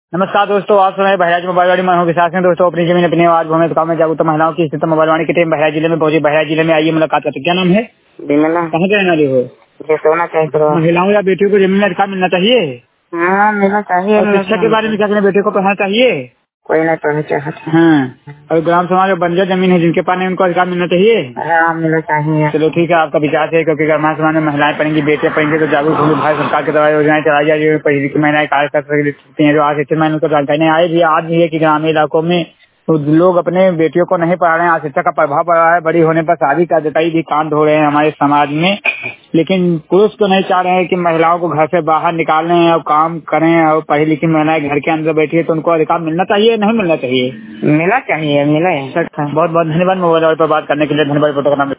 नमस्कार दोस्तों, आप सुन रहे हैं बहराइच मोबाइल वाणी के साथ में। दोस्तों, अपनी जमीन अपनी आवाज भूमि गाँव में जागरूकता महिलाओं की स्थिति मोबाइल वाणी की टीम बहराइच जिले में पहुंची। बहराइच जिले में आइए मुलाकात करते। क्या नाम है? बिमला। कहाँ के रहने वाले हो? सोना चाहिए। महिलाओं या बेटियों को जमीन अधिकार मिलना चाहिए। हाँ, मिलना चाहिए। और शिक्षा के बारे में क्या कहना, बेटियों को पढ़ना चाहिए? कोई नहीं पढ़ना चाहता। हाँ, और ग्राम समाज में बंजर जमीन है जिनके पास नहीं, उनको अधिकार मिलना चाहिए। हाँ, मिलना चाहिए। चलो ठीक है, आपका विचार है, क्योंकि ग्राम समाज में महिलाएं पढ़ेंगी, बेटियां पढ़ेंगी तो जागरूक होंगे। भारत सरकार की द्वारा योजनाएं चलाई जा रही है, पढ़ी लिखी महिलाएं कार्य कर सकती हैं। जो आज शिक्षित महिलाओं को जानकारी आए भी आज भी है कि ग्रामीण इलाकों में तो लोग अपने बेटियों को नहीं पढ़ा रहे हैं। आज शिक्षा का प्रभाव पड़ रहा है। बड़ी होने पर शादी का कई भी कांड हो रहे हैं हमारे समाज में, लेकिन पुरुष तो नहीं चाह रहे हैं कि महिलाओं को घर से बाहर निकालें और काम करें। और पढ़ी लिखी महिलाएं घर के अंदर बैठी है तो उनको अधिकार मिलना चाहिए, नहीं मिलना चाहिए? मिलना चाहिए, मिले। बहुत बहुत धन्यवाद मोबाइल पर बात करने के लिए। धन्यवाद।